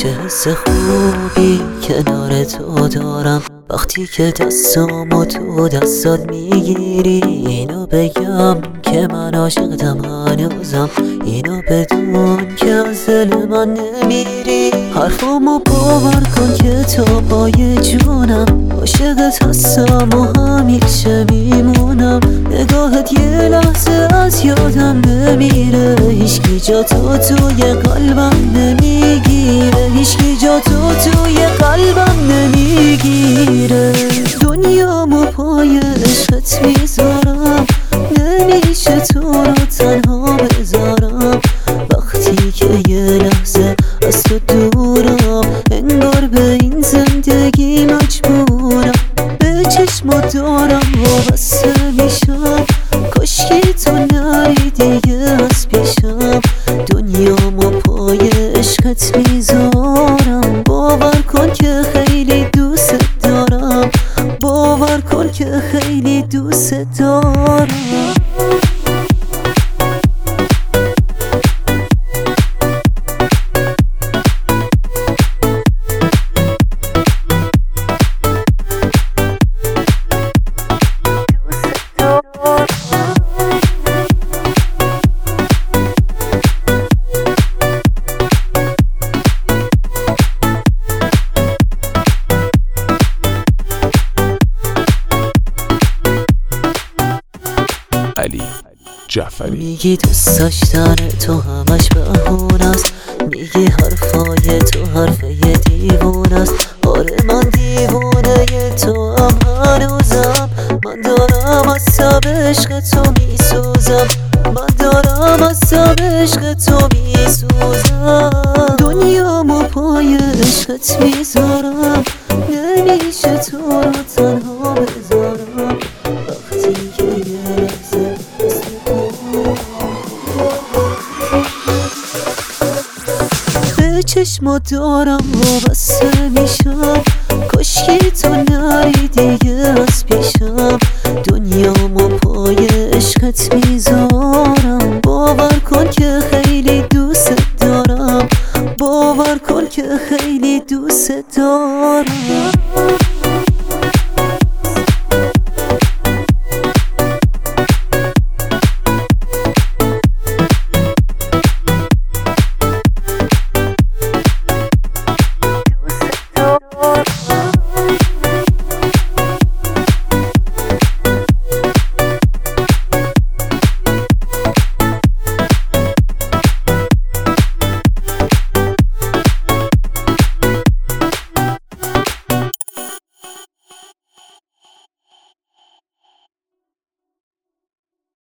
چه حس خوبی کنار تو دارم وقتی که دستامو تو دستات میگیری. اینو بگم که من عاشقتم هنوزم، اینو بدون که از دل من نمیری. حرفامو باور کن که تا پای جونم عاشقت هستم و همیشه میمونم. نگاهت یه لحظه از یادم نمیره، هیچکی جا تو توی قلبم نمیگیره، هیچکی جا تو توی قلبم نمیگیره. دنیامو پای عشقت میذارم، نمیشه تو رو تنها بذارم. وقتی که یه لحظه از تو دورم انگار به این زندگی مجبورم. به چشمات دارم وابسته میشم، کاشکی تو نری دیگه از پیشم. دنیامو پای عشقت میذارم، باور کن که خیلی دوست دارم، باور کن که خیلی دوست دارم. علی جعفری. میگی دوست داشتن تو همش بهونست، میگی حرفای تو حرفه دیوونست. آره من دیوونه تو هم هنوزم، من دارم از سب عشق تو میسوزم، من دارم از سب عشق تو میسوزم. دنیامو پای عشقت میذارم، نمیشه تو رو تنها بذارم. وقتی که یه لحظه به چشمات دارم وابسته میشم، کاشکی تو نری دیگه از پیشم. دنیامو پای عشقت میذارم.